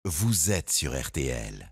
vous êtes sur RTL.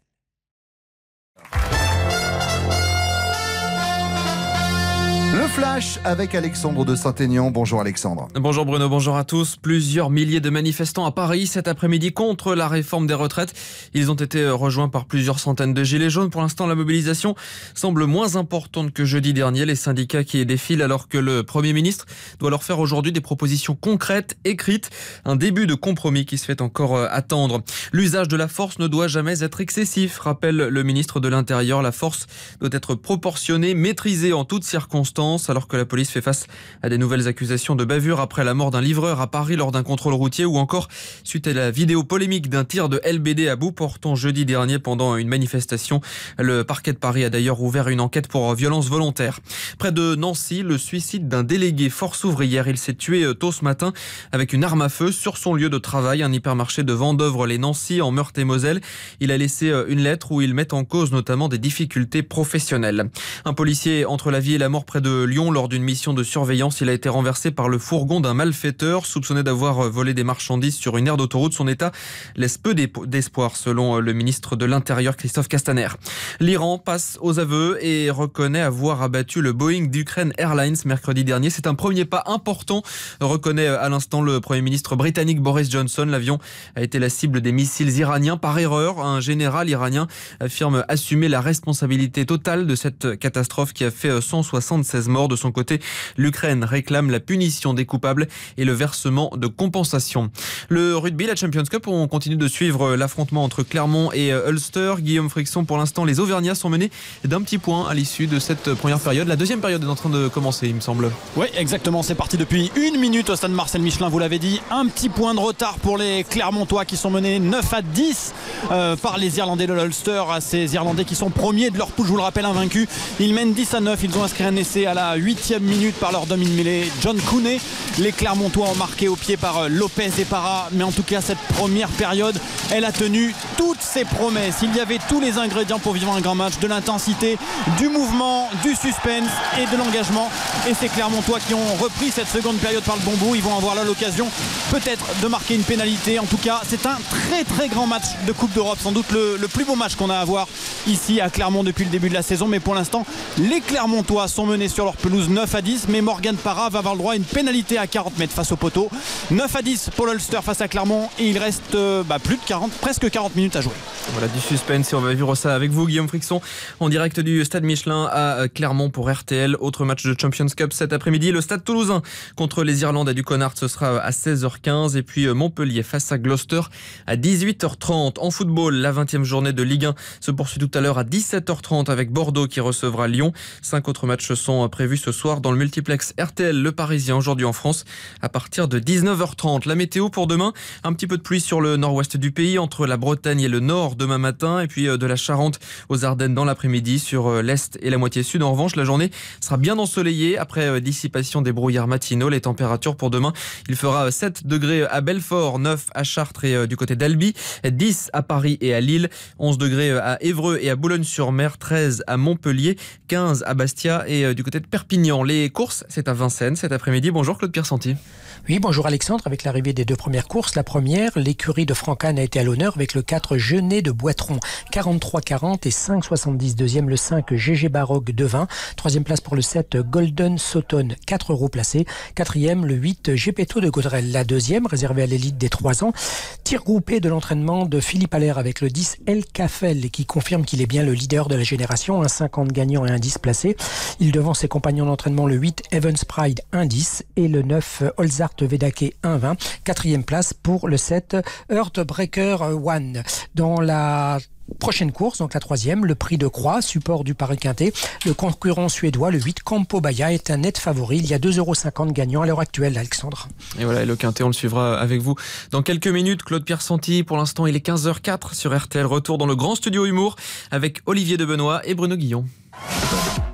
Le Flash avec Alexandre de Saint-Aignan. Bonjour Alexandre. Bonjour Bruno, bonjour à tous. Plusieurs milliers de manifestants à Paris cet après-midi contre la réforme des retraites. Ils ont été rejoints par plusieurs centaines de gilets jaunes. Pour l'instant, la mobilisation semble moins importante que jeudi dernier. Les syndicats qui défilent alors que le Premier ministre doit leur faire aujourd'hui des propositions concrètes, écrites. Un début de compromis qui se fait encore attendre. L'usage de la force ne doit jamais être excessif, rappelle le ministre de l'Intérieur. La force doit être proportionnée, maîtrisée en toutes circonstances. Alors que la police fait face à des nouvelles accusations de bavure après la mort d'un livreur à Paris lors d'un contrôle routier ou encore suite à la vidéo polémique d'un tir de LBD à bout portant jeudi dernier pendant une manifestation. Le parquet de Paris a d'ailleurs ouvert une enquête pour violence volontaire. Près de Nancy, le suicide d'un délégué force ouvrière. Il s'est tué tôt ce matin avec une arme à feu sur son lieu de travail, un hypermarché de Vendeuvre-les-Nancy en Meurthe-et-Moselle. Il a laissé une lettre où il met en cause notamment des difficultés professionnelles. Un policier entre la vie et la mort près de Lyon lors d'une mission de surveillance. Il a été renversé par le fourgon d'un malfaiteur soupçonné d'avoir volé des marchandises sur une aire d'autoroute. Son état laisse peu d'espoir selon le ministre de l'Intérieur Christophe Castaner. L'Iran passe aux aveux et reconnaît avoir abattu le Boeing d'Ukraine Airlines mercredi dernier. C'est un premier pas important, reconnaît à l'instant le Premier ministre britannique Boris Johnson. L'avion a été la cible des missiles iraniens par erreur. Un général iranien affirme assumer la responsabilité totale de cette catastrophe qui a fait 176 morts. De son côté, l'Ukraine réclame la punition des coupables et le versement de compensation. Le rugby, la Champions Cup, on continue de suivre l'affrontement entre Clermont et Ulster. Guillaume Frixon, pour l'instant, les Auvergnats sont menés d'un petit point à l'issue de cette première période. La deuxième période est en train de commencer, il me semble. Oui, exactement. C'est parti depuis 1 minute au stade Marcel Michelin, vous l'avez dit. Un petit point de retard pour les Clermontois qui sont menés 9-10 par les Irlandais de l'Ulster. Ces Irlandais qui sont premiers de leur poule, je vous le rappelle, invaincus. Ils mènent 10-9. Ils ont inscrit un essai à la 8e minute par leur demi-mêlée John Cooney. Les Clermontois ont marqué au pied par Lopez et Parra, mais en tout cas cette première période, elle a tenu toutes ses promesses. Il y avait tous les ingrédients pour vivre un grand match, de l'intensité, du mouvement, du suspense et de l'engagement. Et ces Clermontois qui ont repris cette seconde période par le bon bout, ils vont avoir là l'occasion peut-être de marquer une pénalité. En tout cas, c'est un très très grand match de Coupe d'Europe, sans doute le plus beau match qu'on a à voir ici à Clermont depuis le début de la saison. Mais pour l'instant, les Clermontois sont menés sur leur pelouse 9-10, mais Morgan Parra va avoir le droit à une pénalité à 40 mètres face au poteau. 9-10 pour l'Ulster face à Clermont et il reste plus de 40, presque 40 minutes à jouer. Voilà du suspense et on va vivre ça avec vous Guillaume Frixon en direct du stade Michelin à Clermont pour RTL. Autre match de Champions Cup cet après-midi, le stade toulousain contre les Irlandais du Connacht, ce sera à 16h15 et puis Montpellier face à Gloucester à 18h30. En football, la 20e journée de Ligue 1 se poursuit tout à l'heure à 17h30 avec Bordeaux qui recevra Lyon. 5 autres matchs sont prévus ce soir dans le multiplex RTL Le Parisien aujourd'hui en France à partir de 19h30. La météo pour demain, un petit peu de pluie sur le nord-ouest du pays entre la Bretagne et le nord demain matin et puis de la Charente aux Ardennes dans l'après-midi sur l'est et la moitié sud. En revanche, la journée sera bien ensoleillée après dissipation des brouillards matinaux. Les températures pour demain, il fera 7 degrés à Belfort, 9 à Chartres et du côté d'Albi, 10 à Paris et à Lille, 11 degrés à Évreux et à Boulogne-sur-Mer, 13 à Montpellier, 15 à Bastia et du côté de Perpignan. Les courses, c'est à Vincennes cet après-midi. Bonjour Claude Piersanti. Oui, bonjour Alexandre. Avec l'arrivée des deux premières courses, la première, l'écurie de Francagne a été à l'honneur avec le 4 Genet de Boitron, 43-40 et 5,70. Deuxième, le 5 GG Baroque de 20. Troisième place pour le 7 Golden Sauton, 4 € placés. Quatrième, le 8 Gepetto de Gaudrel. La deuxième, réservée à l'élite des 3 ans. Tir groupé de l'entraînement de Philippe Allaire avec le 10 El Cafel qui confirme qu'il est bien le leader de la génération. Un 50 gagnant et un 10 placé. Il devance ses compagnons d'entraînement le 8 Evans Pride, 1,10 et le 9 Olzart Vedake 1,20. Quatrième place pour le 7 Heartbreaker One. Dans la prochaine course, donc la troisième, le prix de Croix, support du Paris Quintet. Le concurrent suédois, le 8 Campo Baia, est un net favori. Il y a 2,50 € gagnants à l'heure actuelle, Alexandre. Et voilà, le Quintet, on le suivra avec vous dans quelques minutes. Claude Piersanti, pour l'instant, il est 15h04 sur RTL. Retour dans le grand studio humour avec Olivier Debenoît et Bruno Guillon.